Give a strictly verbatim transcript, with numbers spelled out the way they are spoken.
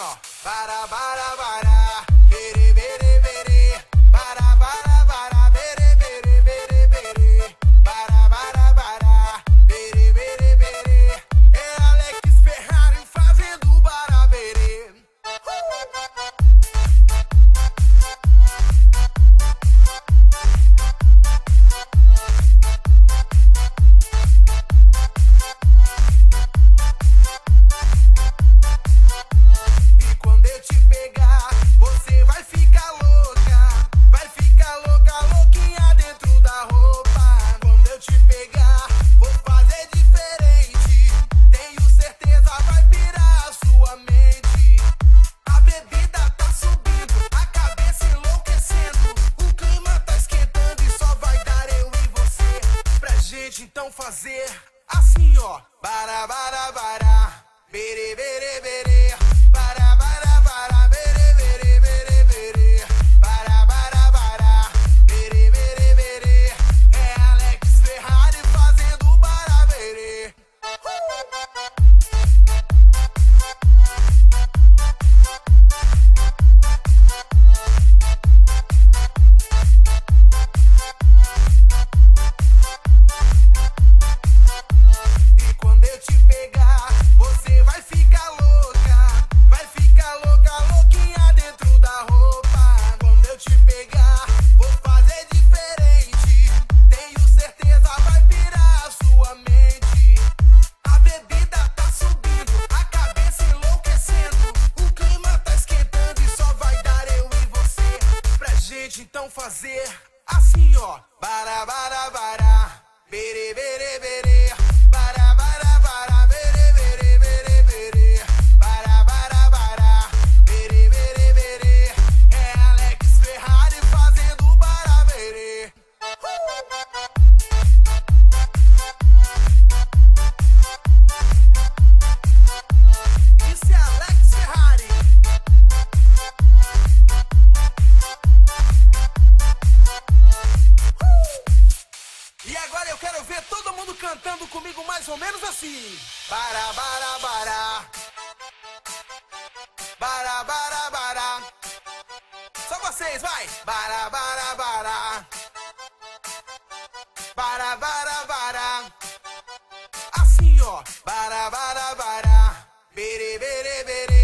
ó. Bara, bara, bara. Bere, bere, bere. Bara, bara, bara. Bere, bere, bere, bere. Bara, bara, bara. Bere, bere, bere. É Alex Ferrari fazendo baraberê. E quando eu te pegar, você vai ficar louca. Vai ficar louca, louquinha dentro da roupa. Quando eu te pegar, vou fazer diferente. Tenho certeza vai pirar a sua mente. A bebida tá subindo, a cabeça enlouquecendo. O clima tá esquentando e só vai dar eu e você. Pra gente então fazer assim, ó. Bara, bara, bara. Bere, bere, bere. Bara, bara, bara. Bere, bere, bere, bere. Bara, bara, bara. Bere, bere, bere. É Alex Ferrari fazendo baraberê. E quando eu te pegar, você vai ficar louca. Vai ficar louca, louquinha dentro da roupa. Quando eu te pegar, vou fazer diferente. Tenho certeza vai pirar a sua mente. A bebida tá subindo, a cabeça enlouquecendo. O clima tá esquentando e só vai dar eu e você. Pra gente então fazer assim, ó. Bara, bara, bara. Bere, bere, bere. Bara, bara, bara. Bere, bere, bere, bere. Bara, bara, bara. Bere, bere, bere. É Alex Ferrari fazendo baraberê. Isso é Alex Ferrari. E agora eu quero ver todo mundo cantando comigo mais ou menos assim. Bara, bara, bara. Bara, bara, bara. Só vocês, vai. Bara, bara, bara. Bara, bara, bara. Assim, ó. Bara, bara, bara. Bere, bere, bere.